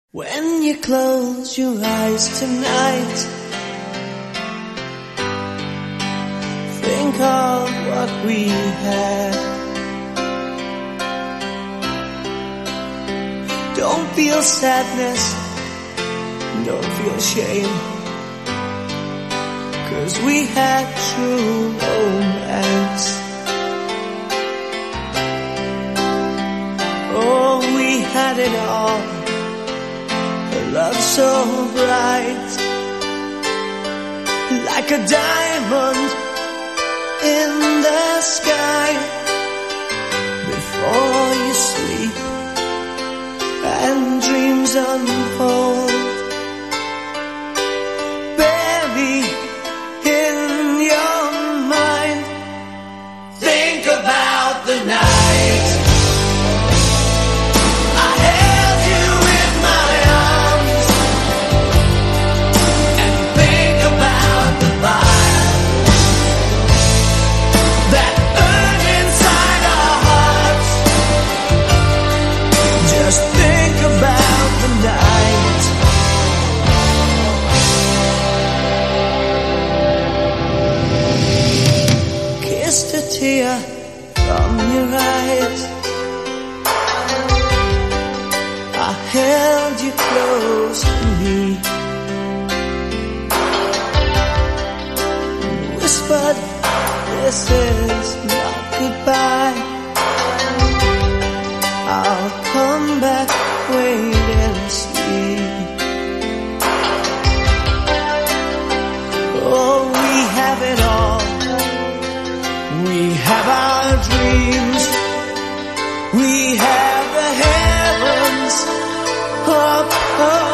When you close your eyes tonight, think of what we had. Don't feel sadness, don't feel shame, 'cause we had true romance. Oh, we had it all, a love so bright, like a diamond in the sky. Before you sleep and dreams unfold, baby, in your mind, think about the night I held you in my arms, and think about the fire that burned inside our hearts. Just think about the night. Kissed a tear from your eyes, I held you close to me, whispered, this is not goodbye, I'll come back, wait and see. Oh, we have it all, we have our dreams, we have the heavens up above.